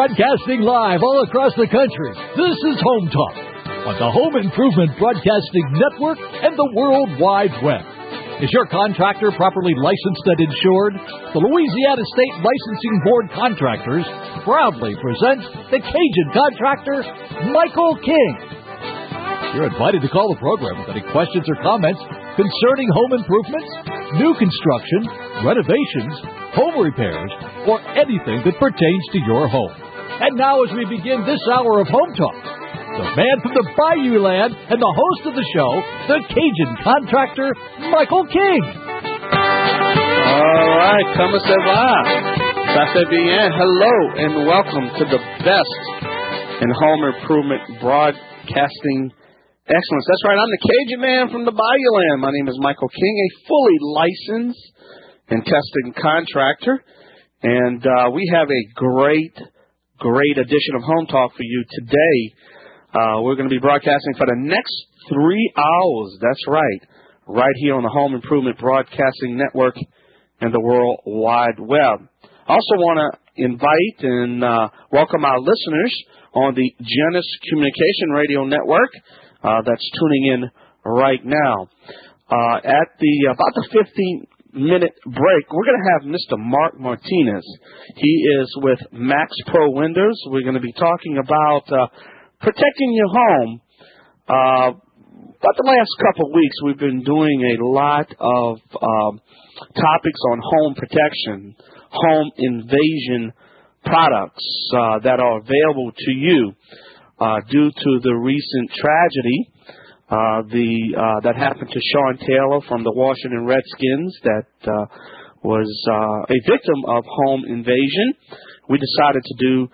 Broadcasting live all across the country, this is Home Talk on the Home Improvement Broadcasting Network and the World Wide Web. Is your contractor properly licensed and insured? The Louisiana State Licensing Board Contractors proudly present the Cajun contractor, Michael King. You're invited to call the program with any questions or comments concerning home improvements, new construction, renovations, home repairs, or anything that pertains to your home. And now as we begin this hour of Home Talk, the man from the Bayou Land and the host of the show, the Cajun contractor, Michael King. All right, comment ça va? Ça fait bien. Hello and welcome to the best in home improvement broadcasting excellence. That's right, I'm the Cajun man from the Bayou Land. My name is Michael King, a fully licensed and tested contractor. And we have a great edition of Home Talk for you today. We're going to be broadcasting for the next 3 hours. That's right here on the Home Improvement Broadcasting Network and the World Wide Web. I also want to invite and welcome our listeners on the Genesis Communication Radio Network that's tuning in right now. At about the 15-minute break, we're going to have Mr. Mark Martinez. He is with Max Pro Windows. We're going to be talking about protecting your home. About the last couple of weeks, we've been doing a lot of topics on home protection, home invasion products that are available to you due to the recent tragedy that happened to Sean Taylor from the Washington Redskins that was a victim of home invasion. We decided to do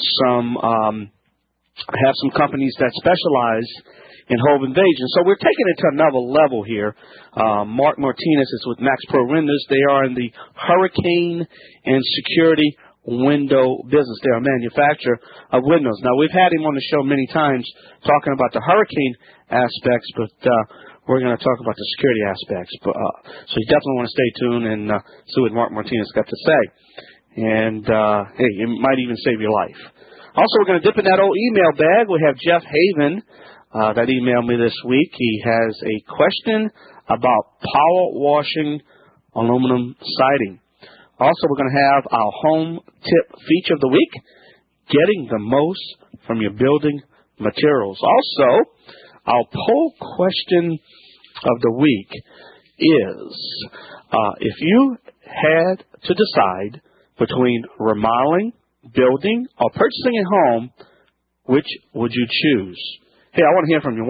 have some companies that specialize in home invasion. So we're taking it to another level here. Mark Martinez is with Max Pro Windows. They are in the hurricane and security window business. They're a manufacturer of windows. Now, we've had him on the show many times talking about the hurricane aspects, but we're going to talk about the security aspects. So you definitely want to stay tuned and see what Mark Martinez got to say. And, hey, it might even save your life. Also, we're going to dip in that old email bag. We have Jeff Haven that emailed me this week. He has a question about power washing aluminum siding. Also, we're going to have our home tip feature of the week, getting the most from your building materials. Also, our poll question of the week is, if you had to decide between remodeling, building, or purchasing a home, which would you choose? Hey, I want to hear from you,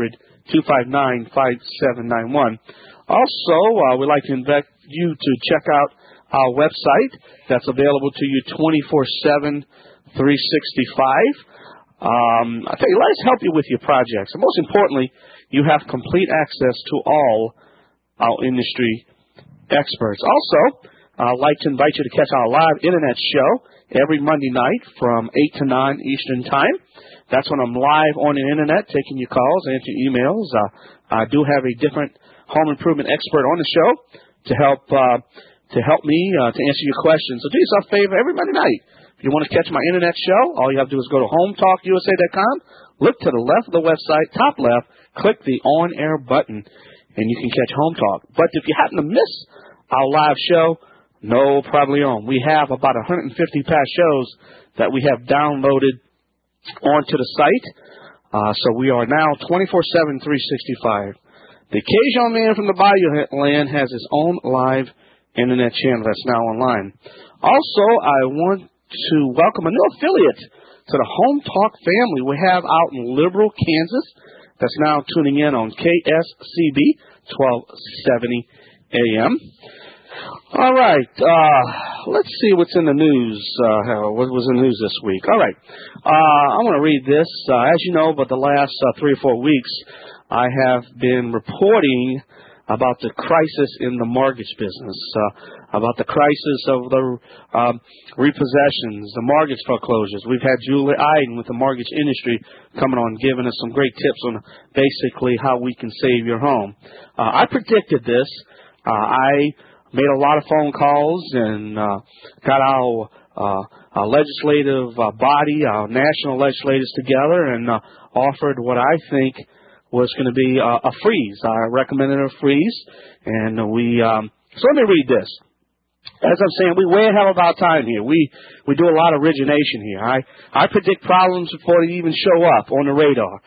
1-800-259-5791. Also, we'd like to invite you to check out our website that's available to you 24/7, 365. I tell you, let us help you with your projects. And most importantly, you have complete access to all our industry experts. Also, I'd like to invite you to catch our live internet show every Monday night from 8 to 9 Eastern Time. That's when I'm live on the internet taking your calls, answering emails. I do have a different home improvement expert on the show to help me to answer your questions. So do yourself a favor every Monday night. If you want to catch my internet show, all you have to do is go to HomeTalkUSA.com, look to the left of the website, top left, click the on-air button, and you can catch Home Talk. But if you happen to miss our live show, no problema. We have about 150 past shows that we have downloaded onto the site. So we are now 24/7, 365. The Cajun man from the Bayou Land has his own live internet channel that's now online. Also, I want to welcome a new affiliate to the Home Talk family. We have out in Liberal, Kansas, that's now tuning in on KSCB 1270 AM. All right, let's see what's in the news. What was in the news this week? All right, I want to read this. As you know, about the last 3 or 4 weeks, I have been reporting about the crisis in the mortgage business, about the crisis of the repossessions, the mortgage foreclosures. We've had Julie Iden with the mortgage industry coming on, giving us some great tips on basically how we can save your home. I predicted this. I made a lot of phone calls and got our legislative body, our national legislators together, and offered what I think was going to be a freeze. I recommended a freeze, and so let me read this. As I'm saying, we way ahead of our time here. We do a lot of origination here. I predict problems before they even show up on the radar.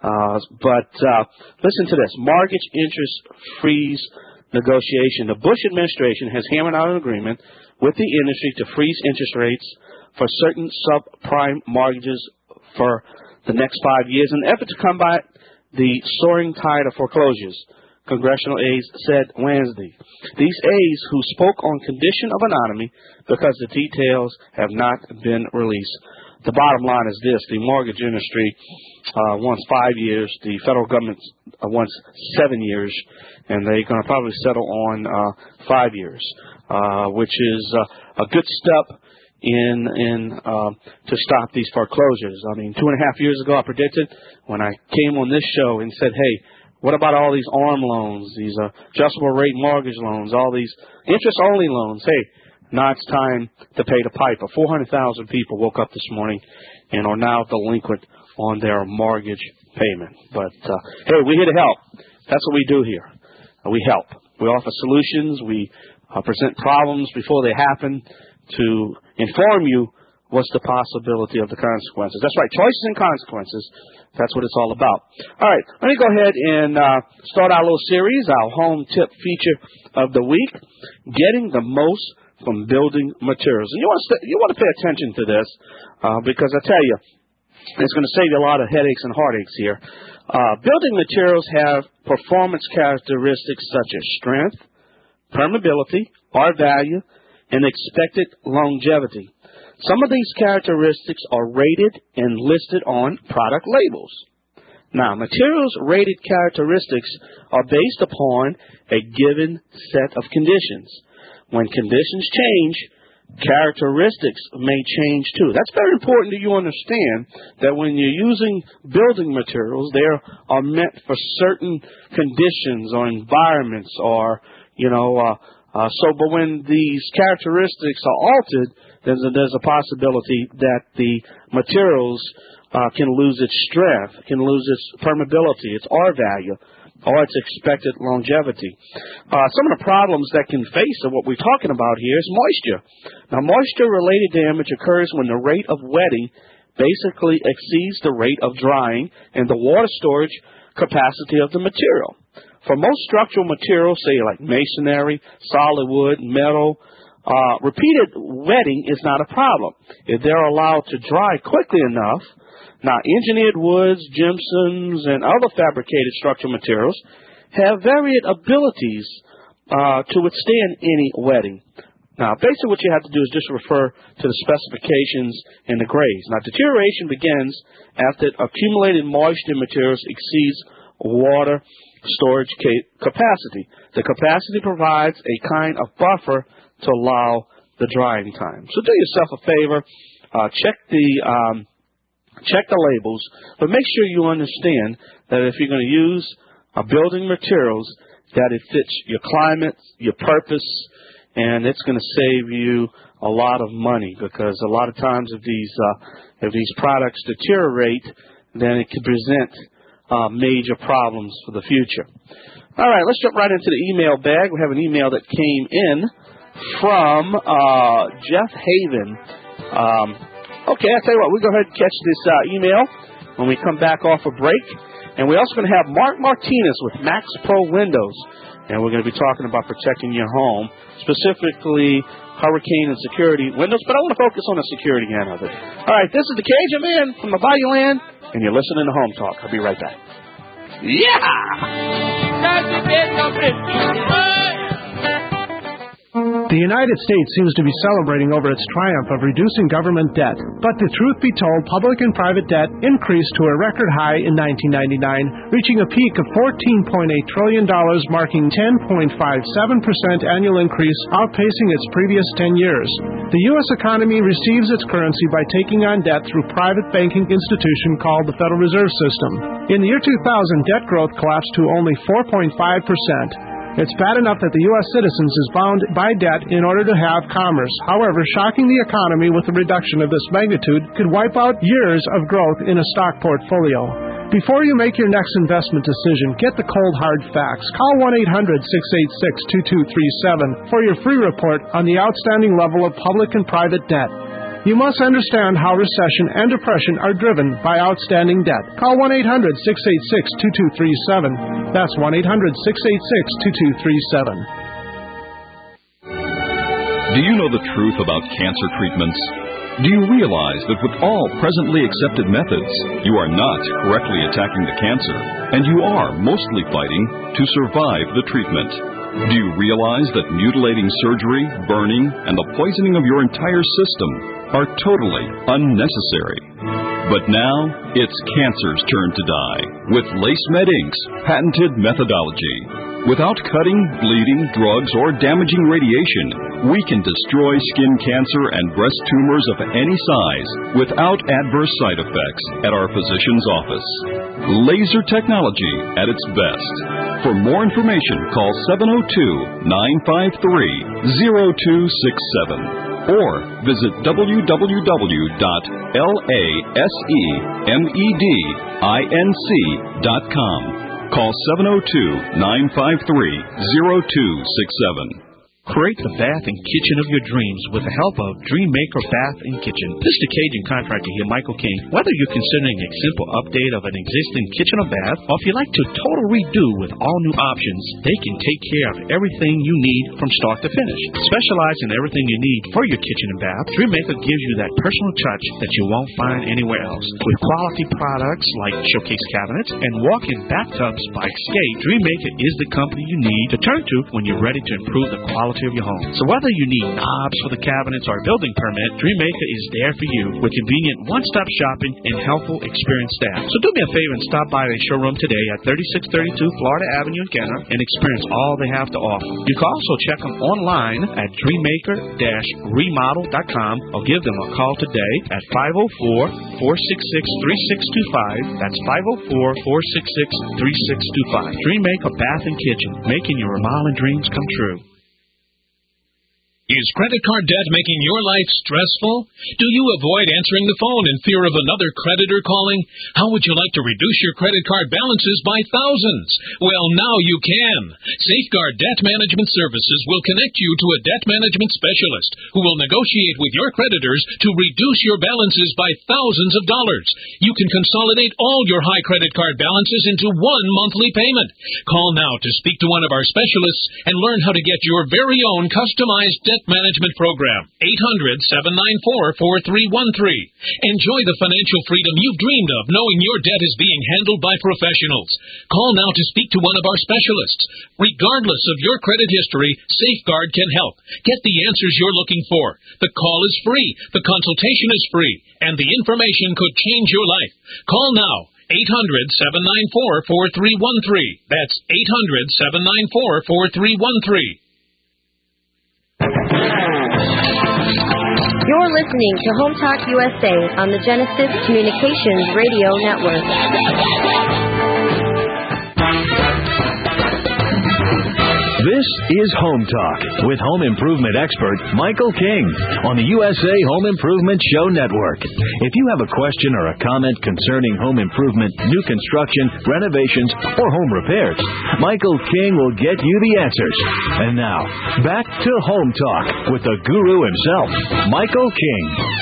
But listen to this. Mortgage interest freeze negotiation. The Bush administration has hammered out an agreement with the industry to freeze interest rates for certain subprime mortgages for the next 5 years in an effort to combat the soaring tide of foreclosures, congressional aides said Wednesday. These aides, who spoke on condition of anonymity because the details have not been released. The bottom line is this: the mortgage industry wants 5 years, the federal government wants 7 years, and they're going to probably settle on 5 years, which is a good step in to stop these foreclosures. I mean, 2.5 years ago, I predicted when I came on this show and said, hey, what about all these ARM loans, these adjustable rate mortgage loans, all these interest-only loans? Hey, now it's time to pay the piper. 400,000 people woke up this morning and are now delinquent on their mortgage payment. But, hey, we're here to help. That's what we do here. We help. We offer solutions. We present problems before they happen to inform you what's the possibility of the consequences. That's right, choices and consequences. That's what it's all about. All right, let me go ahead and start our little series, our home tip feature of the week, getting the most from building materials. And you want to pay attention to this because I tell you, it's going to save you a lot of headaches and heartaches here. Building materials have performance characteristics such as strength, permeability, R-value, and expected longevity. Some of these characteristics are rated and listed on product labels. Now, materials rated characteristics are based upon a given set of conditions. When conditions change, characteristics may change too. That's very important that you understand that when you're using building materials, they are meant for certain conditions or environments or, but when these characteristics are altered, there's a possibility that the materials can lose its strength, can lose its permeability, its R-value, or its expected longevity. Some of the problems that can face what we're talking about here is moisture. Now, moisture-related damage occurs when the rate of wetting basically exceeds the rate of drying and the water storage capacity of the material. For most structural materials, say like masonry, solid wood, metal, repeated wetting is not a problem if they're allowed to dry quickly enough. Now, engineered woods, gypsums, and other fabricated structural materials have varied abilities to withstand any wetting. Now, basically what you have to do is just refer to the specifications and the grades. Now, deterioration begins after accumulated moisture in materials exceeds water storage capacity. The capacity provides a kind of buffer to allow the drying time. So do yourself a favor, check the labels, but make sure you understand that if you're going to use building materials, that it fits your climate, your purpose, and it's going to save you a lot of money, because a lot of times if these products deteriorate, then it can present major problems for the future. All right, let's jump right into the email bag. We have an email that came in from Jeff Haven. Okay, I'll tell you what, we'll go ahead and catch this email when we come back off a break. And we're also going to have Mark Martinez with Max Pro Windows. And we're going to be talking about protecting your home, specifically hurricane and security windows. But I want to focus on the security end of it. All right, this is the Cajun Man from the Bayou Land, and you're listening to Home Talk. I'll be right back. The United States seems to be celebrating over its triumph of reducing government debt. But the truth be told, public and private debt increased to a record high in 1999, reaching a peak of $14.8 trillion, marking 10.57% annual increase, outpacing its previous 10 years. The U.S. economy receives its currency by taking on debt through private banking institution called the Federal Reserve System. In the year 2000, debt growth collapsed to only 4.5%. It's bad enough that the U.S. citizens is bound by debt in order to have commerce. However, shocking the economy with a reduction of this magnitude could wipe out years of growth in a stock portfolio. Before you make your next investment decision, get the cold hard facts. Call 1-800-686-2237 for your free report on the outstanding level of public and private debt. You must understand how recession and depression are driven by outstanding debt. Call 1-800-686-2237. That's 1-800-686-2237. Do you know the truth about cancer treatments? Do you realize that with all presently accepted methods, you are not correctly attacking the cancer, and you are mostly fighting to survive the treatment? Do you realize that mutilating surgery, burning, and the poisoning of your entire system are totally unnecessary? But now, it's cancer's turn to die with LaceMed Inc.'s patented methodology. Without cutting, bleeding, drugs, or damaging radiation, we can destroy skin cancer and breast tumors of any size without adverse side effects at our physician's office. Laser technology at its best. For more information, call 702-953-0267 or visit www.lasemedinc.com. Call 702-953-0267. Create the bath and kitchen of your dreams with the help of Dream Maker Bath and Kitchen. This is the Cajun contractor here, Michael King. Whether you're considering a simple update of an existing kitchen or bath, or if you like to total redo with all new options, they can take care of everything you need from start to finish. Specialize in everything you need for your kitchen and bath, Dream Maker gives you that personal touch that you won't find anywhere else. With quality products like showcase cabinets and walk-in bathtubs by Skate, Dream Maker is the company you need to turn to when you're ready to improve the quality of your home. So whether you need knobs for the cabinets or a building permit, Dream Maker is there for you with convenient one-stop shopping and helpful, experienced staff. So do me a favor and stop by their showroom today at 3632 Florida Avenue in Kenner and experience all they have to offer. You can also check them online at dreammaker-remodel.com or give them a call today at 504-466-3625. That's 504-466-3625. Dream Maker Bath and Kitchen, making your remodeling dreams come true. Is credit card debt making your life stressful? Do you avoid answering the phone in fear of another creditor calling? How would you like to reduce your credit card balances by thousands? Well, now you can. Safeguard Debt Management Services will connect you to a debt management specialist who will negotiate with your creditors to reduce your balances by thousands of dollars. You can consolidate all your high credit card balances into one monthly payment. Call now to speak to one of our specialists and learn how to get your very own customized debt management program. 800-794-4313. Enjoy the financial freedom you've dreamed of knowing your debt is being handled by professionals. Call now to speak to one of our specialists. Regardless of your credit history, Safeguard can help. Get the answers you're looking for. The call is free, the consultation is free, and the information could change your life. Call now. 800-794-4313. That's 800-794-4313. You're listening to Home Talk USA on the Genesis Communications Radio Network. This is Home Talk with home improvement expert Michael King on the USA Home Improvement Show Network. If you have a question or a comment concerning home improvement, new construction, renovations, or home repairs, Michael King will get you the answers. And now, back to Home Talk with the guru himself, Michael King.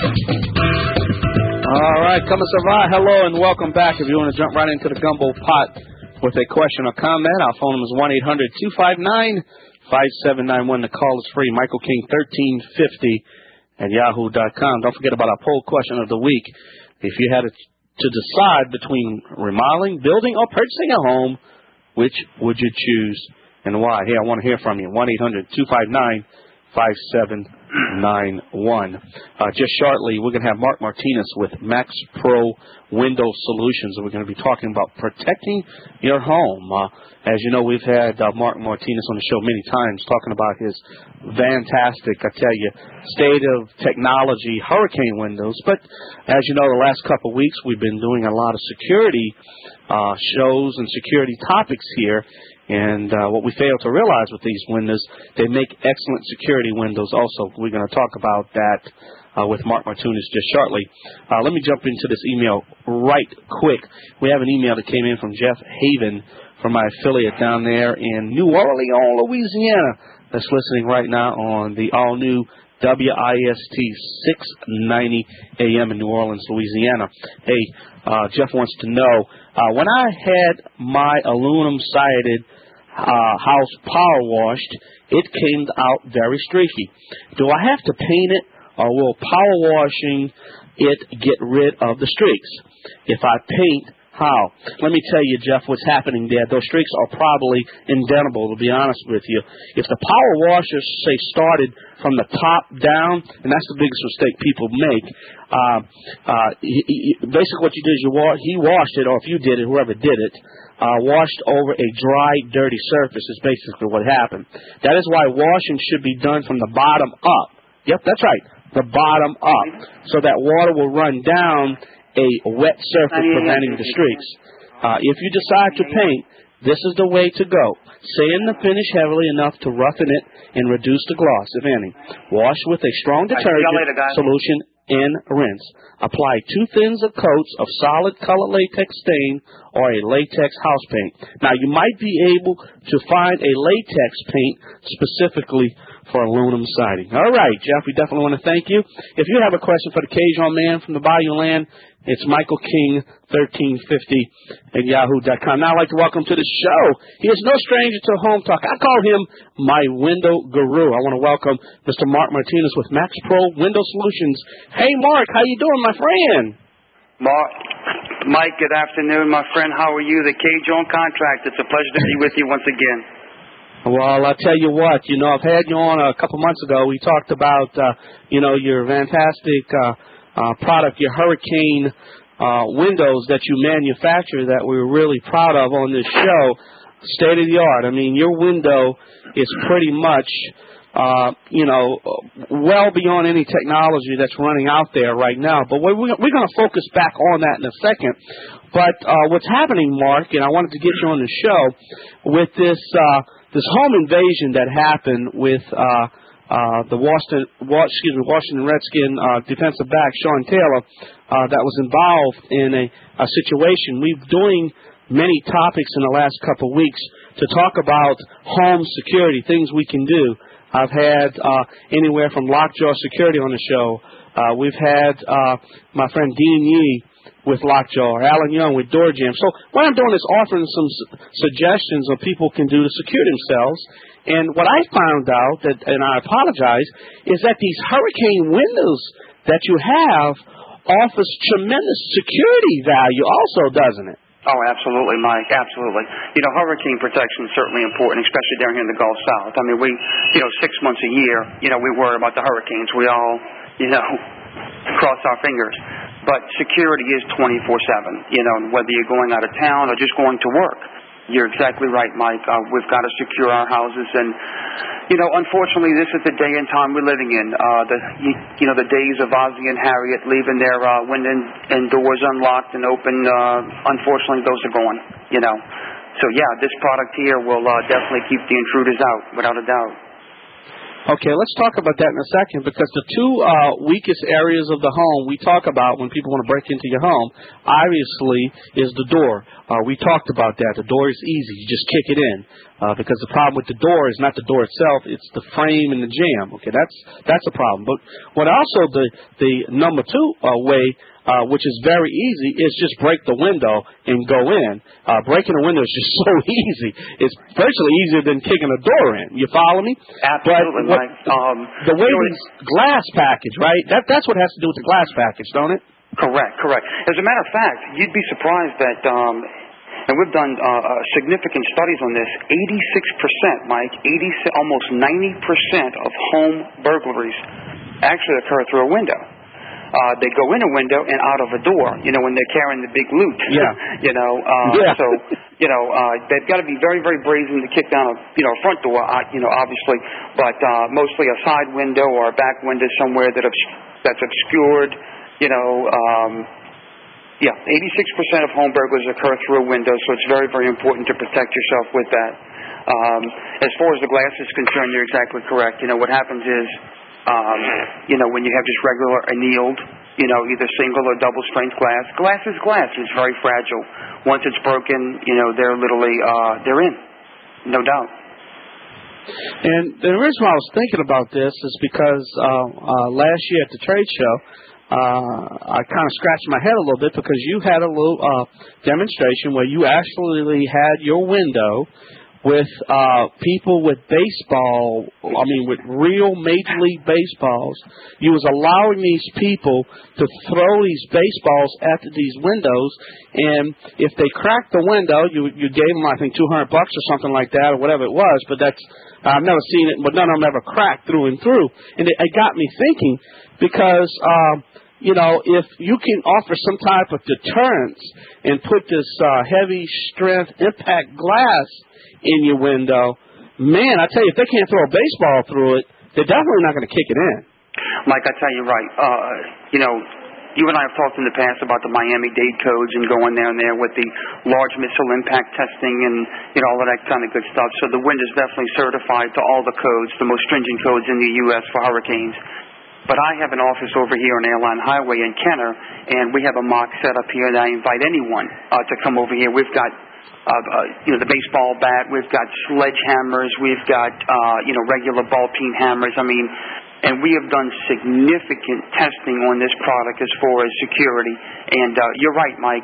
All right, come and survive. Hello and welcome back. If you want to jump right into the gumbo pot with a question or comment, our phone number is 1-800-259-5791. The call is free. Michael King 1350 at yahoo.com. Don't forget about our poll question of the week. If you had to decide between remodeling, building, or purchasing a home, which would you choose and why? Hey, I want to hear from you. 1-800-259-5791. Just shortly, we're going to have Mark Martinez with Max Pro Window Solutions, and we're going to be talking about protecting your home. As you know, we've had Mark Martinez on the show many times talking about his fantastic, I tell you, state of technology hurricane windows. But as you know, the last couple of weeks, we've been doing a lot of security shows and security topics here. And what we fail to realize with these windows, they make excellent security windows also. We're going to talk about that with Mark Martunis just shortly. Let me jump into this email right quick. We have an email that came in from Jeff Haven from my affiliate down there in New Orleans, Louisiana, that's listening right now on the all-new WIST 690 AM in New Orleans, Louisiana. Hey, Jeff wants to know, when I had my aluminum-sided house power washed, it came out very streaky. Do I have to paint it, or will power washing it get rid of the streaks? If I paint, how? Let me tell you, Jeff, what's happening there. Those streaks are probably indelible, to be honest with you. If the power washer, say, started from the top down, and that's the biggest mistake people make, basically what you did is he washed it, or if you did it, whoever did it, washed over a dry, dirty surface is basically what happened. That is why washing should be done from the bottom up. Yep, that's right, the bottom up, so that water will run down a wet surface preventing the streaks. If you decide to paint, this is the way to go. Sand the finish heavily enough to roughen it and reduce the gloss, if any. Wash with a strong detergent solution and rinse. Apply 2 thins of coats of solid color latex stain or a latex house paint. Now, you might be able to find a latex paint specifically for aluminum siding. All right, Jeff, we definitely want to thank you. If you have a question for the Cajun Man from the Bayou Land, it's Michael King, 1350 at yahoo.com. Now I'd like to welcome to the show. He is no stranger to Home Talk. I call him my window guru. I want to welcome Mr. Mark Martinez with Max Pro Window Solutions. Hey, Mark, how you doing, my friend? Mike, good afternoon, my friend. How are you? The Cajun Contract. It's a pleasure to be with you once again. Well, I'll tell you what, I've had you on a couple months ago. We talked about, your fantastic product, your Hurricane windows that you manufacture that we're really proud of on this show. State of the art. I mean, your window is pretty much, well beyond any technology that's running out there right now. But we're going to focus back on that in a second. But what's happening, Mark, and I wanted to get you on the show with this home invasion that happened with the Washington Redskin defensive back Sean Taylor that was involved in a situation. We've doing many topics in the last couple of weeks to talk about home security, things we can do. I've had anywhere from Lockjaw Security on the show. We've had my friend Dean Yee with Lockjaw, Alan Young with DoorJam. So what I'm doing is offering some suggestions of people can do to secure themselves. And what I found out, and I apologize, is that these Hurricane windows that you have offers tremendous security value also, doesn't it? Oh, absolutely, Mike, absolutely. Hurricane protection is certainly important, especially down here in the Gulf South. I mean, we, 6 months a year, we worry about the hurricanes. We all, cross our fingers. But security is 24/7, whether you're going out of town or just going to work. You're exactly right, Mike. We've got to secure our houses. And, unfortunately, this is the day and time we're living in. The days of Ozzie and Harriet leaving their window and doors unlocked and open, unfortunately, those are gone, So, yeah, this product here will definitely keep the intruders out, without a doubt. Okay, let's talk about that in a second, because the two weakest areas of the home we talk about when people want to break into your home, obviously, is the door. We talked about that. The door is easy. You just kick it in, because the problem with the door is not the door itself. It's the frame and the jamb. Okay, that's a problem. But what also the number two way, which is very easy, is just break the window and go in. Breaking a window is just so easy. It's virtually easier than kicking a door in. You follow me? Absolutely, Mike. The way these glass package, right? That's what has to do with the glass package, don't it? Correct. As a matter of fact, you'd be surprised that, and we've done significant studies on this, 86%, Mike, almost 90% of home burglaries actually occur through a window. They go in a window and out of a door, when they're carrying the big loot. Yeah. So, they've got to be very, very brazen to kick down a front door, obviously, but mostly a side window or a back window somewhere that's obscured, 86% of home burglars occur through a window, so it's very, very important to protect yourself with that. As far as the glass is concerned, you're exactly correct. What happens is, when you have just regular annealed, either single or double strength glass is glass. It's very fragile. Once it's broken, they're literally, they're in. No doubt. And the reason why I was thinking about this is because last year at the trade show, I kind of scratched my head a little bit because you had a little demonstration where you actually had your window with people with with real Major League Baseballs. You was allowing these people to throw these baseballs at these windows, and if they cracked the window, you gave them, I think, $200 or something like that, or whatever it was, but I've never seen it, but none of them ever cracked through and through. And it got me thinking because, if you can offer some type of deterrence and put this heavy strength impact glass in your window, man, I tell you, if they can't throw a baseball through it, they're definitely not going to kick it in. Mike, I tell you right. You and I have talked in the past about the Miami-Dade codes and going down there with the large missile impact testing and all of that kind of good stuff. So the wind is definitely certified to all the codes, the most stringent codes in the U.S. for hurricanes. But I have an office over here on Airline Highway in Kenner, and we have a mock set up here that I invite anyone to come over here. We've got the baseball bat, we've got sledgehammers, we've got regular ball peen hammers. And we have done significant testing on this product as far as security. And you're right, Mike.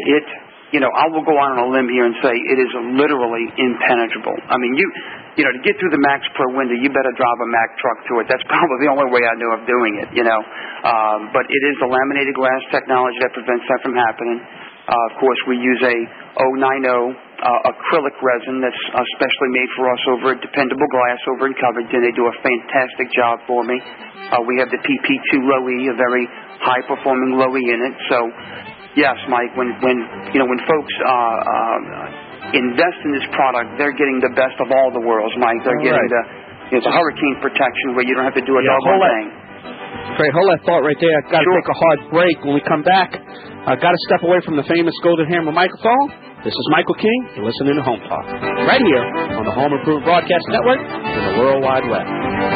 I will go out on a limb here and say it is literally impenetrable. To get through the Max Pro window, you better drive a Mack truck to it. That's probably the only way I know of doing it. But it is the laminated glass technology that prevents that from happening. Of course, we use a 090 acrylic resin that's specially made for us over at Dependable Glass over in Covington. They do a fantastic job for me. We have the PP2 Low-E, a very high-performing Low-E in it. So, yes, Mike, when folks invest in this product, they're getting the best of all the worlds, Mike. They're getting the hurricane protection where you don't have to do a double thing. Great, hold that thought right there. I've got to take a hard break. When we come back, I've got to step away from the famous Golden Hammer microphone. This is Michael King. You're listening to Home Talk, right here on the Home Improvement Broadcast Network and the World Wide Web.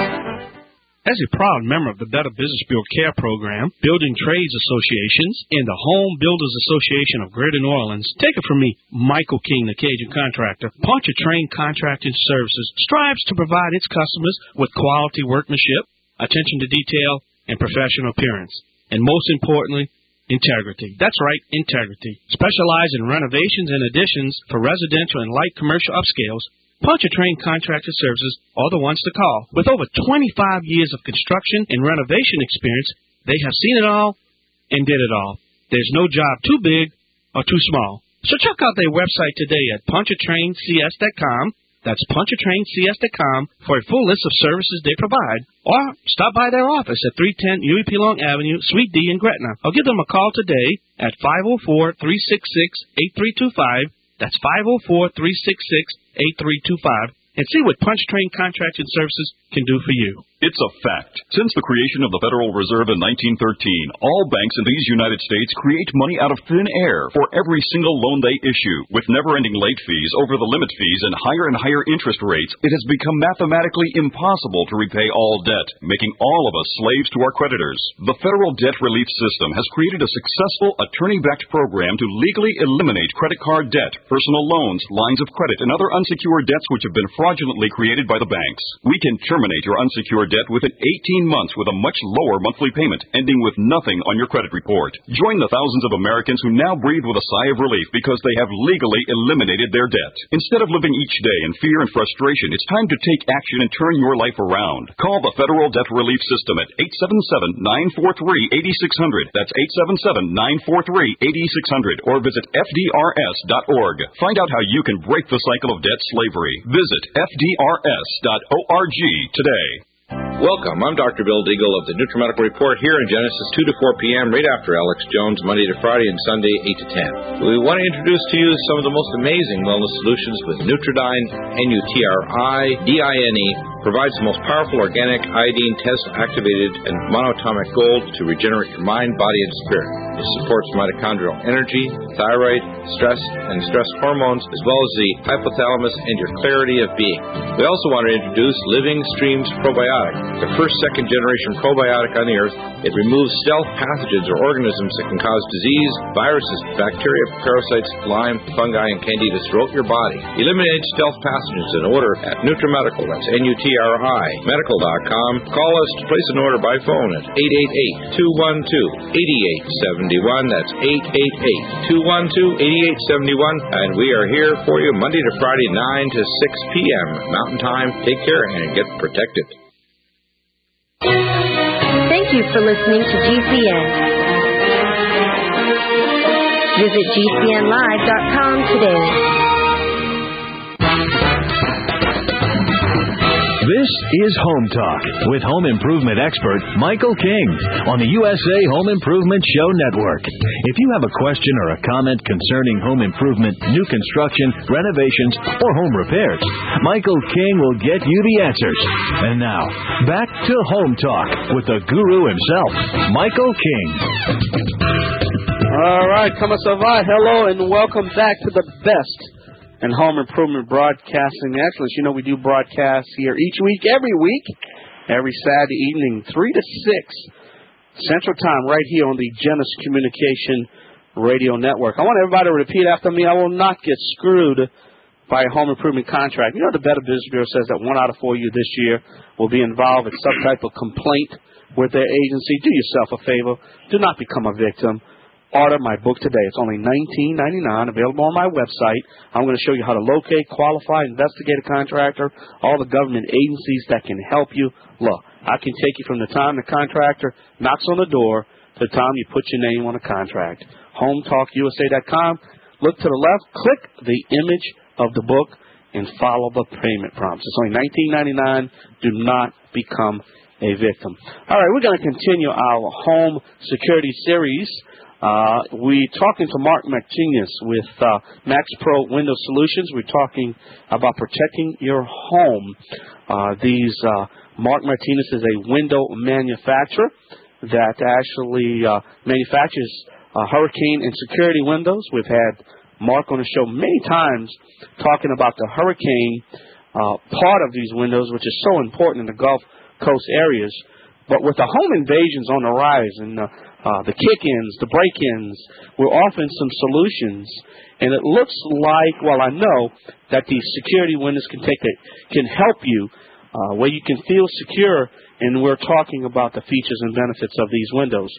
As a proud member of the Better Business Bureau Care Program, Building Trades Associations, and the Home Builders Association of Greater New Orleans, take it from me, Michael King, the Cajun Contractor. Pontchartrain Contracting Services strives to provide its customers with quality workmanship, attention to detail, and professional appearance. And most importantly, integrity. That's right, integrity. Specialize in renovations and additions for residential and light commercial upscales. Pontchartrain Contractor Services are the ones to call. With over 25 years of construction and renovation experience, they have seen it all and did it all. There's no job too big or too small. So check out their website today at pontchartraincs.com. That's pontchartraincs.com for a full list of services they provide. Or stop by their office at 310 UEP Long Avenue, Suite D in Gretna. Or give them a call today at 504-366-8325. That's 504-366-8325. And see what Pontchartrain Contracting Services can do for you. It's a fact. Since the creation of the Federal Reserve in 1913, all banks in these United States create money out of thin air for every single loan they issue. With never-ending late fees, over-the-limit fees, and higher interest rates, it has become mathematically impossible to repay all debt, making all of us slaves to our creditors. The Federal Debt Relief System has created a successful attorney-backed program to legally eliminate credit card debt, personal loans, lines of credit, and other unsecured debts which have been fraudulently created by the banks. We can terminate your unsecured debt within 18 months with a much lower monthly payment, ending with nothing on your credit report. Join the thousands of Americans who now breathe with a sigh of relief because they have legally eliminated their debt. Instead of living each day in fear and frustration, it's time to take action and turn your life around. Call the Federal Debt Relief System at 877-943-8600. That's 877-943-8600. Or visit FDRS.org. Find out how you can break the cycle of debt slavery. Visit FDRS.org today. Welcome. I'm Dr. Bill Deagle of the NutriMedical Report here in Genesis 2 to 4 p.m. right after Alex Jones, Monday to Friday and Sunday 8 to 10. We want to introduce to you some of the most amazing wellness solutions with Nutridyne, Nutridyne, provides the most powerful organic iodine test-activated and monatomic gold to regenerate your mind, body, and spirit. It supports mitochondrial energy, thyroid, stress, and stress hormones, as well as the hypothalamus and your clarity of being. We also want to introduce Living Streams Probiotic, the first second-generation probiotic on the earth. It removes stealth pathogens or organisms that can cause disease, viruses, bacteria, parasites, Lyme, fungi, and candida throughout your body. Eliminate stealth pathogens in order at NutriMedical. That's N-U-T-R-I, medical.com. Call us to place an order by phone at 888-212-8871. That's 888-212-8871. And we are here for you Monday to Friday, 9 to 6 p.m. Mountain Time. Take care and get protected. Thank you for listening to GCN. Visit GCNlive.com today. This is Home Talk with home improvement expert Michael King on the USA Home Improvement Show Network. If you have a question or a comment concerning home improvement, new construction, renovations, or home repairs, Michael King will get you the answers. And now, back to Home Talk with the guru himself, Michael King. All right, come on, survive. Hello, and welcome back to the best in home improvement broadcasting excellence. You know, we do broadcasts here each week, every Saturday evening, 3 to 6 Central Time, right here on the Genesis Communication Radio Network. I want everybody to repeat after me. I will not get screwed by a home improvement contract. You know, the Better Business Bureau says that 1 out of 4 of you this year will be involved in some type of complaint with their agency. Do yourself a favor. Do not become a victim. Order my book today. It's only $19.99, available on my website. I'm going to show you how to locate, qualify, investigate a contractor, all the government agencies that can help you. Look, I can take you from the time the contractor knocks on the door to the time you put your name on a contract. HomeTalkUSA.com. Look to the left, click the image of the book, and follow the payment prompts. It's only $19.99. Do not become a victim. All right, we're going to continue our home security series. We're talking to Mark Martinez with Max Pro Window Solutions. We're talking about protecting your home. Mark Martinez is a window manufacturer that actually manufactures hurricane and security windows. We've had Mark on the show many times talking about the hurricane part of these windows, which is so important in the Gulf Coast areas. But with the home invasions on the rise and the kick-ins, the break-ins, we're offering some solutions. And it looks like, well, I know that these security windows can help you where you can feel secure. And we're talking about the features and benefits of these windows.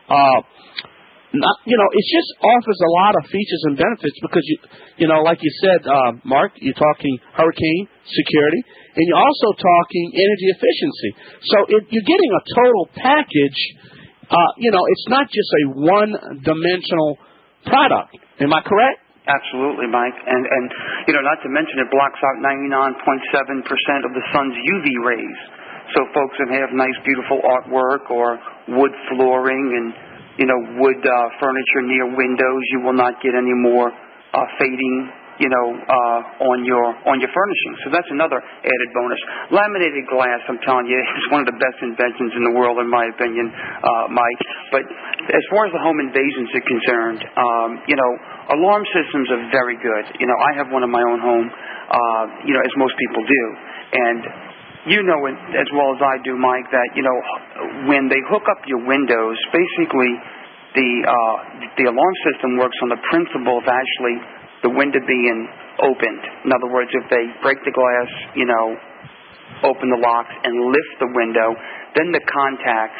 It just offers a lot of features and benefits because, like you said, Mark, you're talking hurricane security, and you're also talking energy efficiency. So you're getting a total package. It's not just a one-dimensional product. Am I correct? Absolutely, Mike. And not to mention it blocks out 99.7% of the sun's UV rays. So folks that have nice, beautiful artwork or wood flooring and wood furniture near windows, you will not get any more fading, on your furnishings. So that's another added bonus. Laminated glass, I'm telling you, is one of the best inventions in the world, in my opinion, Mike. But as far as the home invasions are concerned, alarm systems are very good. I have one in my own home, as most people do. And you know it as well as I do, Mike, that, when they hook up your windows, basically the alarm system works on the principle of actually the window being opened. In other words, if they break the glass, open the locks and lift the window, then the contacts,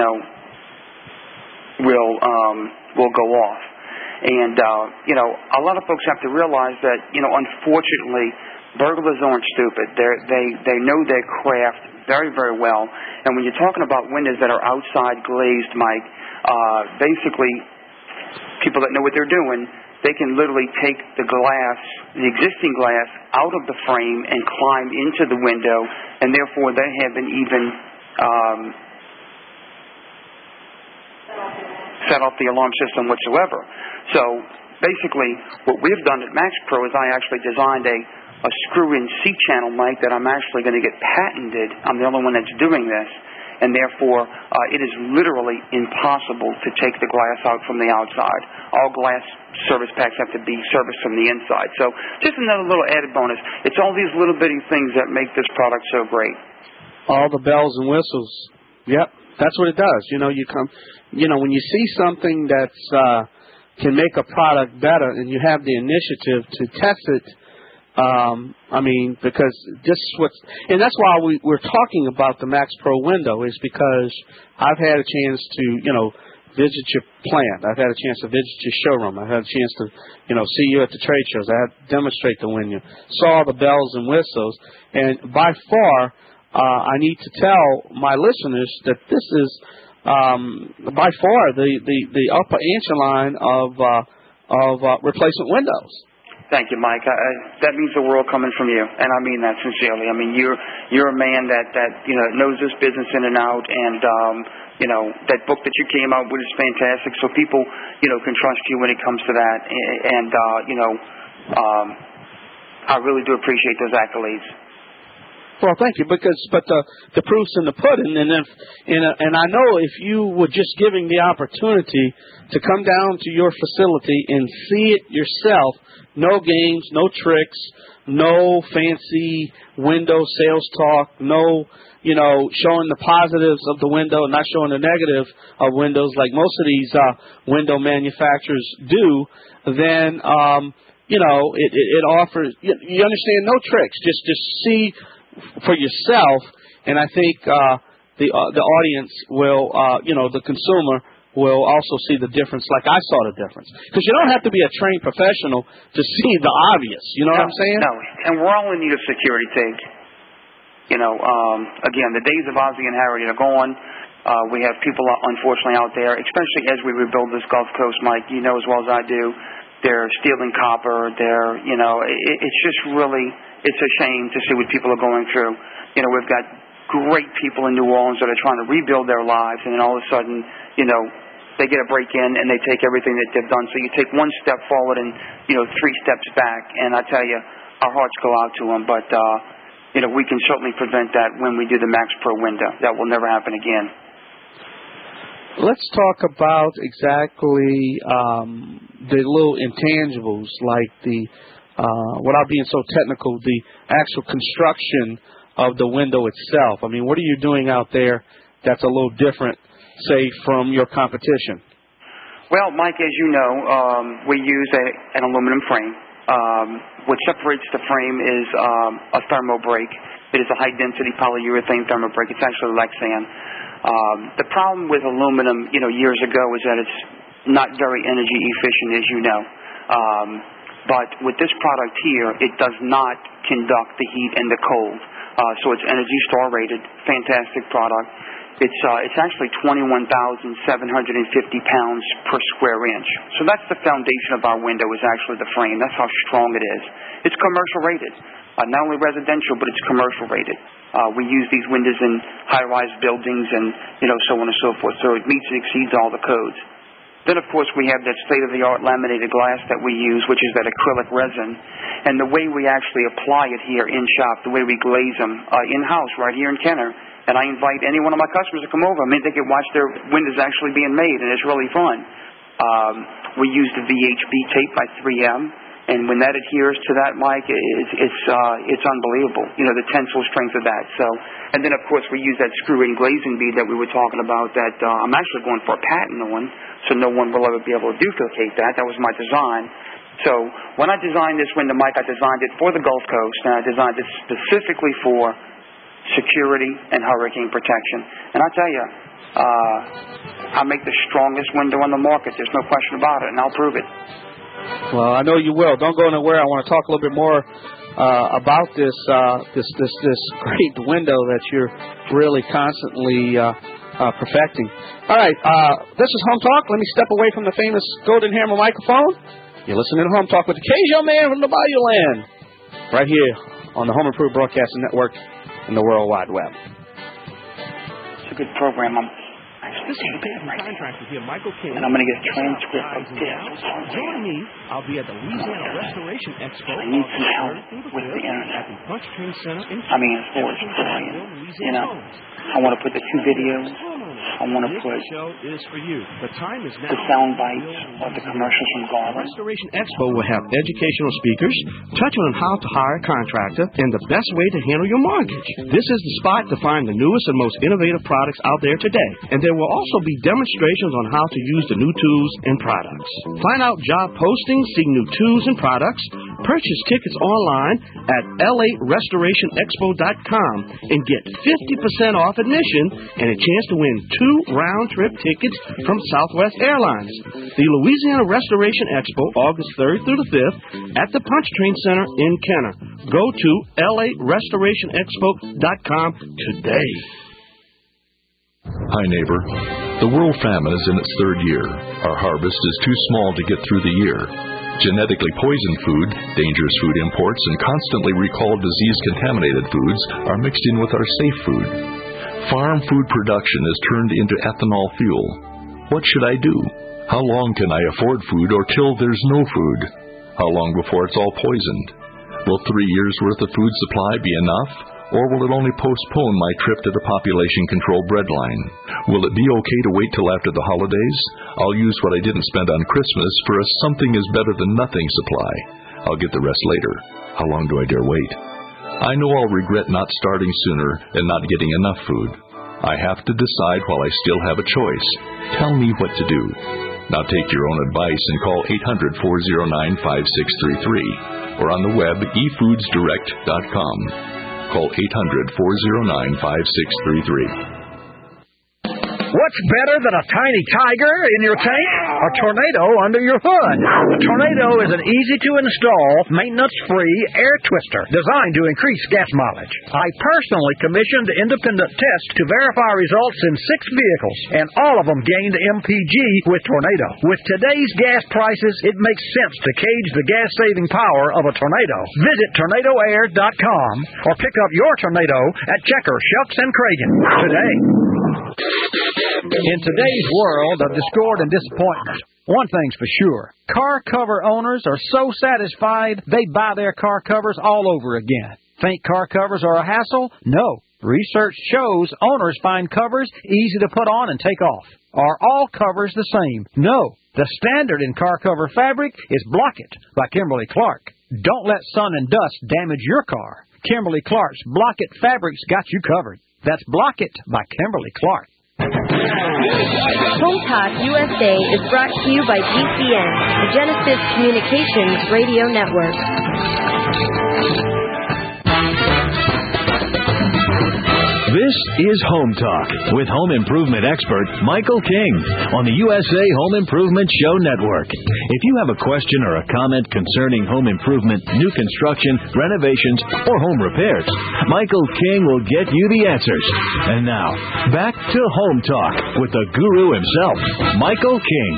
will go off. And, a lot of folks have to realize that, unfortunately, burglars aren't stupid. They know their craft very, very well. And when you're talking about windows that are outside glazed, Mike, basically people that know what they're doing, they can literally take the existing glass out of the frame and climb into the window, and therefore they haven't even set off the alarm system whatsoever. So basically what we've done at Max Pro is I actually designed a a screw-in C-channel mic that I'm actually going to get patented. I'm the only one that's doing this. And therefore, it is literally impossible to take the glass out from the outside. All glass service packs have to be serviced from the inside. So just another little added bonus. It's all these little bitty things that make this product so great. All the bells and whistles. Yep, that's what it does. When you see something that's can make a product better and you have the initiative to test it, because and that's why we're talking about the Max Pro window, is because I've had a chance to, visit your plant. I've had a chance to visit your showroom. I've had a chance to, see you at the trade shows. I had to demonstrate the window, saw the bells and whistles, and by far, I need to tell my listeners that this is by far the upper echelon of replacement windows. Thank you, Mike. That means the world coming from you, and I mean that sincerely. I mean, you're a man that knows this business in and out, and that book that you came out with is fantastic. So people can trust you when it comes to that, and I really do appreciate those accolades. Well, thank you, but the proof's in the pudding, and I know if you were just giving the opportunity to come down to your facility and see it yourself, no games, no tricks, no fancy window sales talk, no showing the positives of the window and not showing the negative of windows like most of these window manufacturers do, then it offers. You understand? No tricks. Just see for yourself, and I think the audience will, the consumer will also see the difference, like I saw the difference. Because you don't have to be a trained professional to see the obvious. You know what I'm saying? No, and we're all in need of security, Tig. Again, the days of Ozzie and Harriet are gone. We have people, unfortunately, out there, especially as we rebuild this Gulf Coast, Mike. You know as well as I do, they're stealing copper. It's just really. It's a shame to see what people are going through. We've got great people in New Orleans that are trying to rebuild their lives, and then all of a sudden, they get a break-in and they take everything that they've done. So you take one step forward and, 3 steps back. And I tell you, our hearts go out to them. But, we can certainly prevent that when we do the Max Pro window. That will never happen again. Let's talk about exactly the little intangibles, like without being so technical, the actual construction of the window itself. I mean, what are you doing out there that's a little different, say, from your competition? Well, Mike, as you know, we use an aluminum frame. What separates the frame is a thermobrake. It is a high-density polyurethane thermobrake. It's actually Lexan. The problem with aluminum, years ago, is that it's not very energy efficient, as you know. But with this product here, it does not conduct the heat and the cold. So it's Energy Star rated, fantastic product. It's actually 21,750 pounds per square inch. So that's the foundation of our window, is actually the frame. That's how strong it is. It's commercial rated. Not only residential, but it's commercial rated. We use these windows in high-rise buildings and, so on and so forth. So it meets and exceeds all the codes. Then, of course, we have that state-of-the-art laminated glass that we use, which is that acrylic resin. And the way we actually apply it here in shop, the way we glaze them in-house right here in Kenner, and I invite any one of my customers to come over. I mean, they can watch their windows actually being made, and it's really fun. We use the VHB tape by 3M, and when that adheres to that, Mike, it's unbelievable. The tensile strength of that. So, and then, of course, we use that screw-in glazing bead that we were talking about that I'm actually going for a patent on, so no one will ever be able to duplicate that. That was my design. So when I designed this window, Mike, I designed it for the Gulf Coast, and I designed it specifically for security and hurricane protection. And I tell you, I make the strongest window on the market. There's no question about it, and I'll prove it. Well, I know you will. Don't go anywhere. I want to talk a little bit more about this great window that you're really constantly perfecting. All right, this is Home Talk. Let me step away from the famous Golden Hammer microphone. You're listening to Home Talk with the Cajun Man from the Bayou Land, right here on the Home Improvement Broadcasting Network and the World Wide Web. It's a good program. I'm actually This is the paving contractor here, Michael King. And I'm going to get a transcript of this. Join me. I'll be at the Louisiana Restoration Expo. I need some help with the internet. At the Punch Train Center in I mean, as far as playing, you know, I want to put the 2 videos. I want to put the sound bites of the commercials from Garland. Restoration Expo will have educational speakers touching on how to hire a contractor and the best way to handle your mortgage. This is the spot to find the newest and most innovative products out there today. And there will also be demonstrations on how to use the new tools and products. Find out job postings, see new tools and products, purchase tickets online at larestorationexpo.com and get 50% off admission and a chance to win 2 round-trip tickets from Southwest Airlines. The Louisiana Restoration Expo, August 3rd through the 5th at the Punch Train Center in Kenner. Go to larestorationexpo.com today. Hi, neighbor. The world famine is in its 3rd year. Our harvest is too small to get through the year. Genetically poisoned food, dangerous food imports, and constantly recalled disease-contaminated foods are mixed in with our safe food. Farm food production is turned into ethanol fuel. What should I do? How long can I afford food or till there's no food? How long before it's all poisoned? Will 3 years' worth of food supply be enough? Or will it only postpone my trip to the population-control breadline? Will it be okay to wait till after the holidays? I'll use what I didn't spend on Christmas for a something is better than nothing supply. I'll get the rest later. How long do I dare wait? I know I'll regret not starting sooner and not getting enough food. I have to decide while I still have a choice. Tell me what to do. Now take your own advice and call 800-409-5633 or on the web efoodsdirect.com. Call 800-409-5633. What's better than a tiny tiger in your tank? A tornado under your hood. A tornado is an easy-to-install, maintenance-free air twister designed to increase gas mileage. I personally commissioned independent tests to verify results in 6 vehicles, and all of them gained MPG with Tornado. With today's gas prices, it makes sense to gauge the gas-saving power of a tornado. Visit tornadoair.com or pick up your tornado at Checker, Shucks, and Cragen today. In today's world of discord and disappointment, one thing's for sure. Car cover owners are so satisfied they buy their car covers all over again. Think car covers are a hassle? No. Research shows owners find covers easy to put on and take off. Are all covers the same? No. The standard in car cover fabric is Block-It by Kimberly-Clark. Don't let sun and dust damage your car. Kimberly-Clark's Block-It fabrics got you covered. That's Block-It by Kimberly-Clark. Home Talk USA is brought to you by GCN, the Genesis Communications Radio Network. This is Home Talk with home improvement expert Michael King on the USA Home Improvement Show Network. If you have a question or a comment concerning home improvement, new construction, renovations, or home repairs, Michael King will get you the answers. And now, back to Home Talk with the guru himself, Michael King.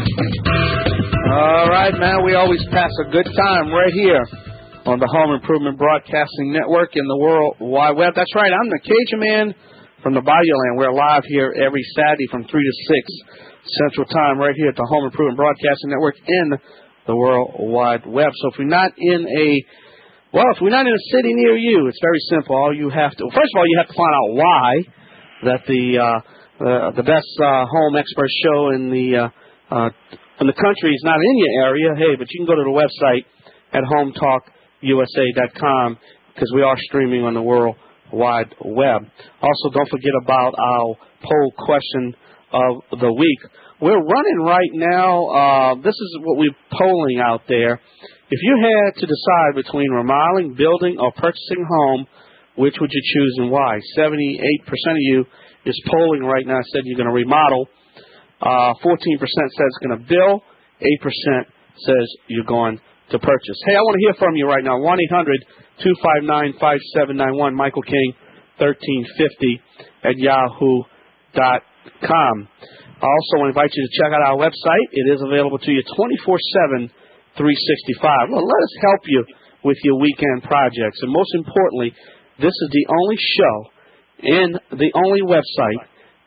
All right, man, we always pass a good time right here on the Home Improvement Broadcasting Network in the World Wide Web. That's right, I'm the Cajun Man from the Bayou Land. We're live here every Saturday from 3 to 6 Central Time right here at the Home Improvement Broadcasting Network in the World Wide Web. So if we're not in a city near you, it's very simple. All you have to, first of all, you have to find out why that the best home expert show in the country is not in your area. Hey, but you can go to the website at HomeTalkUSA.com because we are streaming on the World Wide Web. Also, don't forget about our poll question of the week. We're running right now. This is what we're polling out there. If you had to decide between remodeling, building, or purchasing a home, which would you choose and why? 78% of you is polling right now. Said you're going to remodel. 14% says it's going to build. 8% says you're going to purchase. Hey, I want to hear from you right now. 1-800-259-5791. Michael King, 1350 at yahoo.com. I also want to invite you to check out our website. It is available to you 24/7, 365. Well, let us help you with your weekend projects. And most importantly, this is the only show and the only website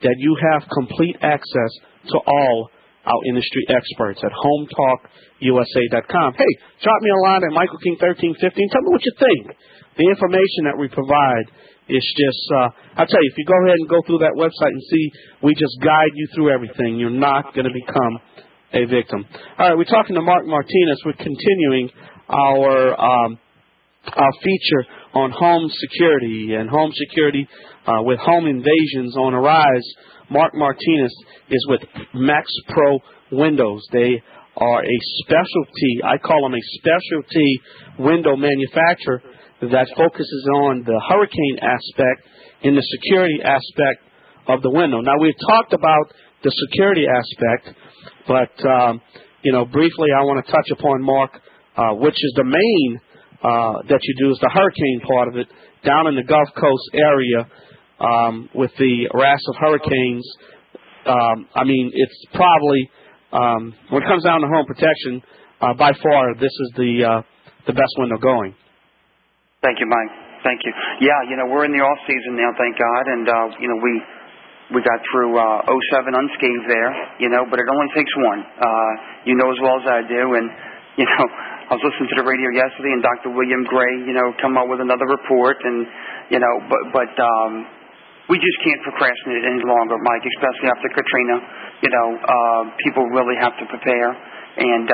that you have complete access to all our industry experts at HomeTalkUSA.com. Hey, drop me a line at Michael King 1315. Tell me what you think. The information that we provide is just, I'll tell you, if you go ahead and go through that website and see, we just guide you through everything. You're not going to become a victim. All right, we're talking to Mark Martinez. We're continuing our feature on home security and home security with home invasions on the rise. Mark Martinez is with Max Pro Windows. They are a specialty, I call them a specialty window manufacturer that focuses on the hurricane aspect and the security aspect of the window. Now, we've talked about the security aspect, but, briefly I want to touch upon, Mark, which is the main that you do is the hurricane part of it down in the Gulf Coast area with the rash of hurricanes. It's probably, when it comes down to home protection, by far this is the best window going. Thank you, Mike. Thank you. Yeah, we're in the off season now, thank God, and we got through 07 unscathed there, but it only takes one. You know as well as I do, and I was listening to the radio yesterday, and Dr. William Gray, come out with another report, and but we just can't procrastinate any longer, Mike, especially after Katrina. People really have to prepare, and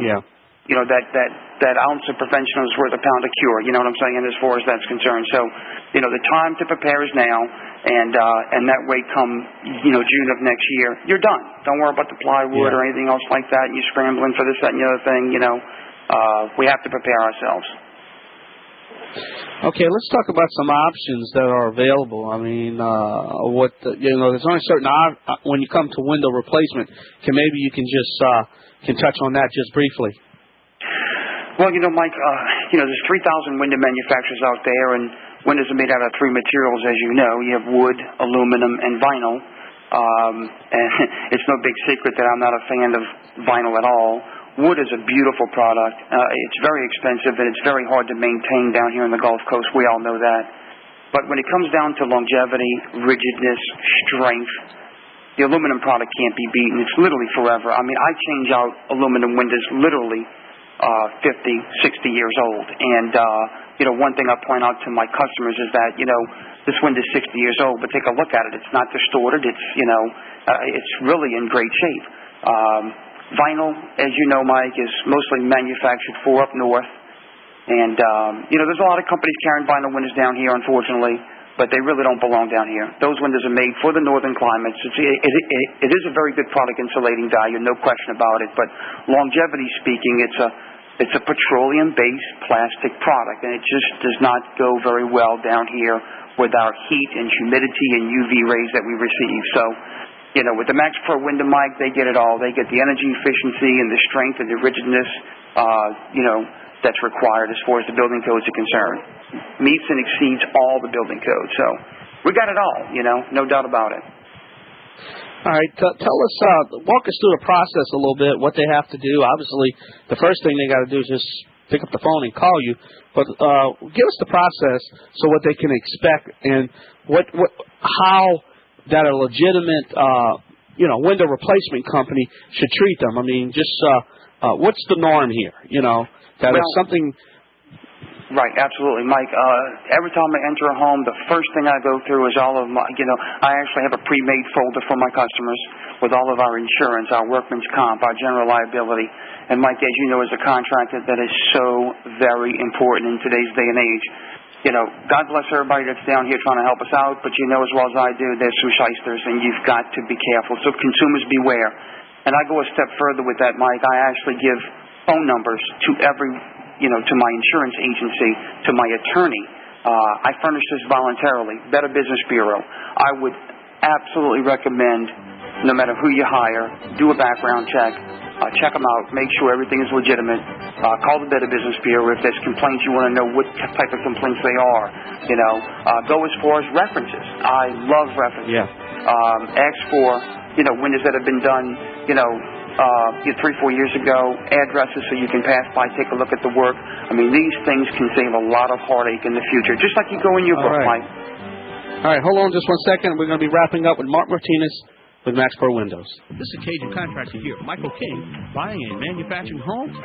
that ounce of prevention is worth a pound of cure. You know what I'm saying, as far as that's concerned. So, the time to prepare is now, and that way come, June of next year, you're done. Don't worry about the plywood or anything else like that. You're scrambling for this, that, and the other thing. We have to prepare ourselves. Okay, let's talk about some options that are available. there's only certain when you come to window replacement. Maybe you can just can touch on that just briefly. Well, Mike, there's 3,000 window manufacturers out there, and windows are made out of three materials, as you know. You have wood, aluminum, and vinyl. And it's no big secret that I'm not a fan of vinyl at all. Wood is a beautiful product. It's very expensive, and it's very hard to maintain down here in the Gulf Coast. We all know that. But when it comes down to longevity, rigidness, strength, the aluminum product can't be beaten. It's literally forever. I change out aluminum windows literally 50, 60 years old. And, one thing I point out to my customers is that, this window's 60 years old, but take a look at it. It's not distorted. It's, it's really in great shape. Vinyl, as you know, Mike, is mostly manufactured for up north. And, there's a lot of companies carrying vinyl windows down here, unfortunately, but they really don't belong down here. Those windows are made for the northern climates. It is a very good product insulating value, no question about it. But longevity speaking, it's a petroleum-based plastic product, and it just does not go very well down here with our heat and humidity and UV rays that we receive. So, with the Max Pro window, Mike, they get it all. They get the energy efficiency and the strength and the rigidness, that's required as far as the building codes are concerned. Meets and exceeds all the building codes. So we got it all, no doubt about it. All right, tell us, walk us through the process a little bit, what they have to do. Obviously, the first thing they got to do is just pick up the phone and call you. But give us the process so what they can expect and how that a legitimate, window replacement company should treat them. What's the norm here? It's something. Right, absolutely, Mike. Every time I enter a home, the first thing I go through is all of my, I actually have a pre-made folder for my customers with all of our insurance, our workman's comp, our general liability. And, Mike, as you know, as a contractor, that is so very important in today's day and age. God bless everybody that's down here trying to help us out, but as well as I do, there's some shysters, and you've got to be careful. So consumers beware. And I go a step further with that, Mike. I actually give phone numbers to every to my insurance agency, to my attorney. I furnish this voluntarily. Better Business Bureau. I would absolutely recommend, no matter who you hire, do a background check. Check them out. Make sure everything is legitimate. Call the Better Business Bureau. If there's complaints, you want to know what type of complaints they are. Go as far as references. I love references. Yeah. Ask for, windows that have been done, 3-4 years ago, addresses so you can pass by, take a look at the work. These things can save a lot of heartache in the future, just like you go in your book, right. Mike. All right, hold on just 1 second. We're going to be wrapping up with Mark Martinez with Max Pro Windows. This is Cajun Contractor here, Michael King, buying and manufacturing homes.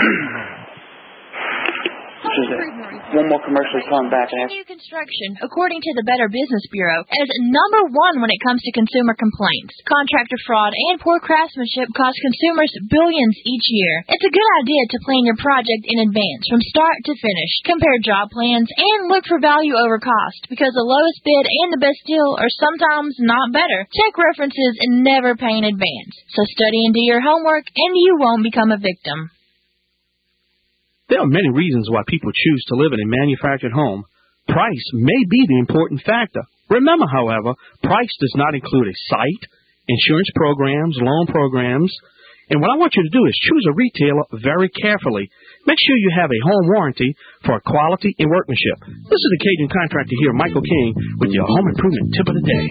One more commercial coming back. New construction, according to the Better Business Bureau, is #1 when it comes to consumer complaints. Contractor fraud and poor craftsmanship cost consumers billions each year. It's a good idea to plan your project in advance from start to finish. Compare job plans and look for value over cost because the lowest bid and the best deal are sometimes not better. Check references and never pay in advance. So study and do your homework and you won't become a victim. There are many reasons why people choose to live in a manufactured home. Price may be the important factor. Remember, however, price does not include a site, insurance programs, loan programs. And what I want you to do is choose a retailer very carefully. Make sure you have a home warranty for quality and workmanship. This is the Cajun Contractor here, Michael King, with your home improvement tip of the day.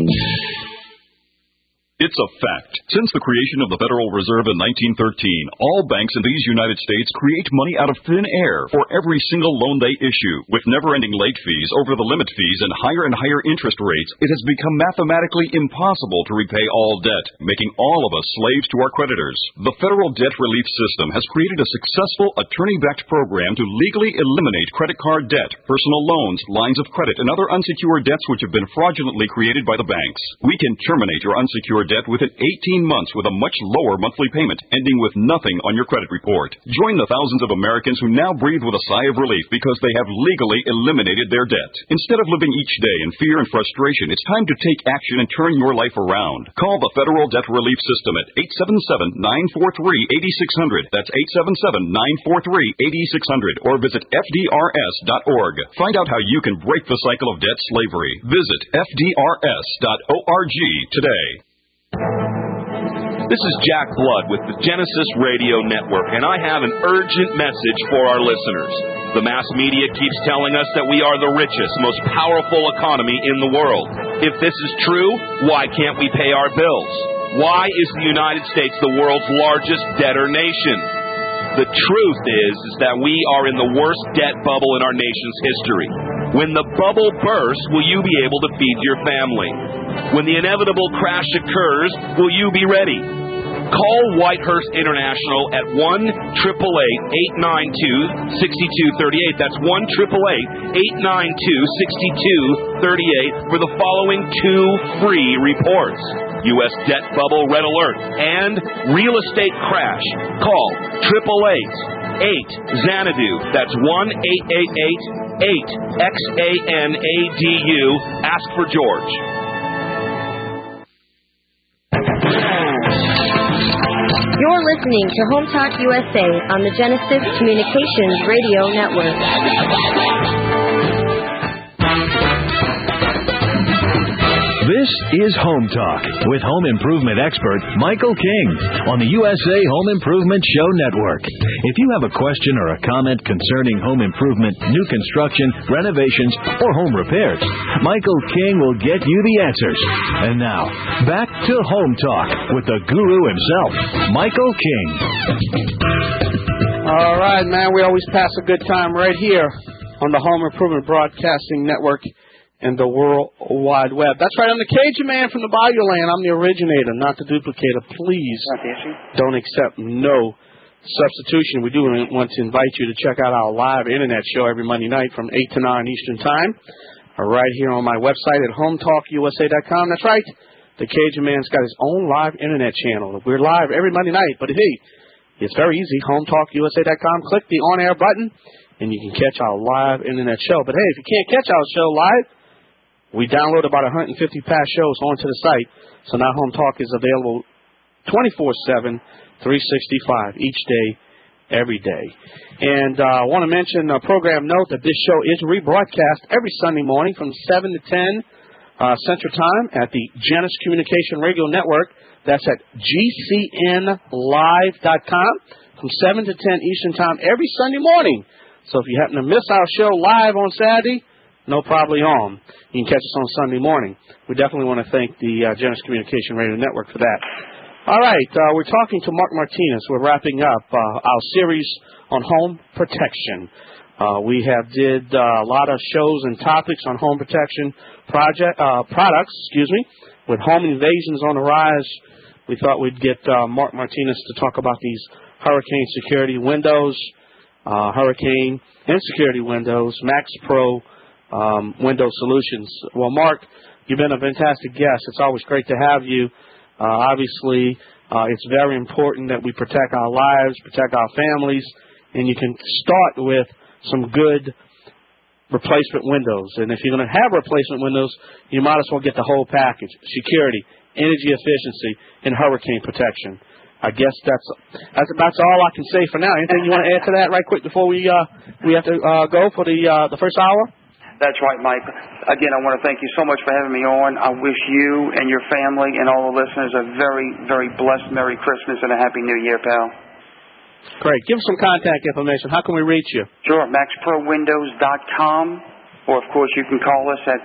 It's a fact. Since the creation of the Federal Reserve in 1913, all banks in these United States create money out of thin air for every single loan they issue. With never-ending late fees, over-the-limit fees, and higher interest rates, it has become mathematically impossible to repay all debt, making all of us slaves to our creditors. The Federal Debt Relief System has created a successful attorney-backed program to legally eliminate credit card debt, personal loans, lines of credit, and other unsecured debts which have been fraudulently created by the banks. We can terminate your unsecured debt within 18 months with a much lower monthly payment, ending with nothing on your credit report. Join the thousands of Americans who now breathe with a sigh of relief because they have legally eliminated their debt. Instead of living each day in fear and frustration, it's time to take action and turn your life around. Call the Federal Debt Relief System at 877-943-8600. That's 877-943-8600. Or visit FDRS.org. Find out how you can break the cycle of debt slavery. Visit FDRS.org today. This is Jack Blood with the Genesis Radio Network, and I have an urgent message for our listeners. The mass media keeps telling us that we are the richest, most powerful economy in the world. If this is true, why can't we pay our bills? Why is the United States the world's largest debtor nation? The truth is that we are in the worst debt bubble in our nation's history. When the bubble bursts, will you be able to feed your family? When the inevitable crash occurs, will you be ready? Call Whitehurst International at 1-888-892-6238. That's 1-888-892-6238 for the following 2 free reports. U.S. Debt Bubble Red Alert and Real Estate Crash. Call 888-8-XANADU. That's 1-888-8-XANADU. Ask for George. You're listening to Home Talk USA on the Genesis Communications Radio Network. This is Home Talk with home improvement expert Michael King on the USA Home Improvement Show Network. If you have a question or a comment concerning home improvement, new construction, renovations, or home repairs, Michael King will get you the answers. And now, back to Home Talk with the guru himself, Michael King. All right, man, we always pass a good time right here on the Home Improvement Broadcasting Network and the World Wide Web. That's right, I'm the Cajun man from the Bayou Land. I'm the originator, not the duplicator. Please don't accept no substitution. We do want to invite you to check out our live internet show every Monday night from 8 to 9 Eastern Time, right here on my website at HomeTalkUSA.com. That's right, the Cajun man's got his own live internet channel. We're live every Monday night, but hey, it's very easy, HomeTalkUSA.com. Click the on-air button, and you can catch our live internet show. But hey, if you can't catch our show live, we download about 150 past shows onto the site, so now Home Talk is available 24/7, 365, each day, every day. And I want to mention a program note that this show is rebroadcast every Sunday morning from 7 to 10 Central Time at the Genesis Communication Radio Network. That's at GCNlive.com from 7 to 10 Eastern Time every Sunday morning. So if you happen to miss our show live on Saturday, no problema. You can catch us on Sunday morning. We definitely want to thank the Genesis Communication Radio Network for that. All right, we're talking to Mark Martinez. We're wrapping up our series on home protection. We have did a lot of shows and topics on home protection products. With home invasions on the rise, we thought we'd get Mark Martinez to talk about these hurricane security windows, hurricane and security windows, Max Pro window solutions. Well, Mark, you've been a fantastic guest. It's always great to have you. Obviously, it's very important that we protect our lives, protect our families, and you can start with some good replacement windows. And if you're going to have replacement windows, you might as well get the whole package: security, energy efficiency, and hurricane protection. I guess that's all I can say for now. Anything you want to add to that right quick before we have to go for the first hour? That's right, Mike. Again, I want to thank you so much for having me on. I wish you and your family and all the listeners a very, very blessed Merry Christmas and a Happy New Year, pal. Great. Give us some contact information. How can we reach you? Sure, MaxProWindows.com, or, of course, you can call us at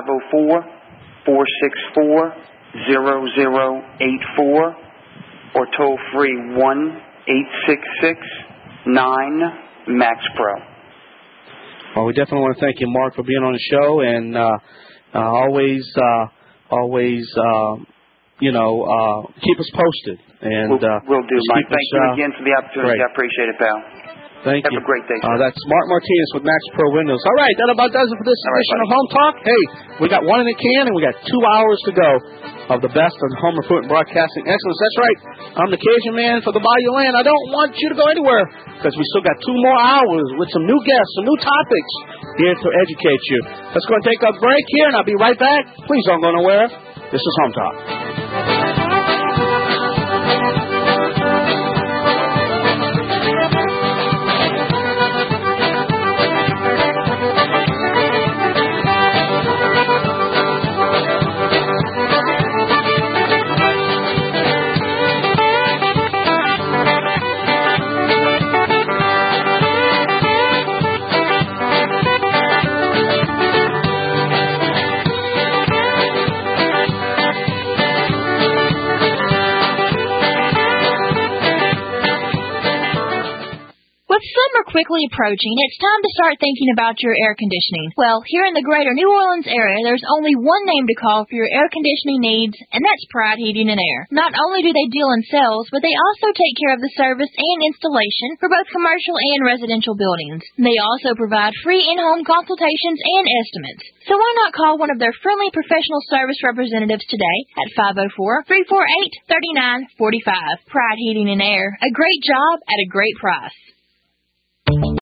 504-464-0084, or toll-free 1-866-9-MAX-PRO. Well, we definitely want to thank you, Mark, for being on the show, and always, keep us posted. And Will do, Mike. Thank you again for the opportunity. Great. I appreciate it, pal. Thank you. Have a great day, sir. That's Mark Martinez with Max Pro Windows. All right, that about does it for this edition of Home Talk. Hey, we got one in the can, and we got 2 hours to go of the best of home improvement broadcasting excellence. That's right. I'm the Cajun Man for the Bayou Land. I don't want you to go anywhere because we still got 2 more hours with some new guests, some new topics here to educate you. Let's go and take a break here, and I'll be right back. Please don't go nowhere. This is Home Talk. Quickly approaching, it's time to start thinking about your air conditioning. Well, here in the greater New Orleans area, there's only one name to call for your air conditioning needs, and that's Pride Heating and Air. Not only do they deal in sales, but they also take care of the service and installation for both commercial and residential buildings. They also provide free in-home consultations and estimates. So why not call one of their friendly professional service representatives today at 504-348-3945. Pride Heating and Air, a great job at a great price.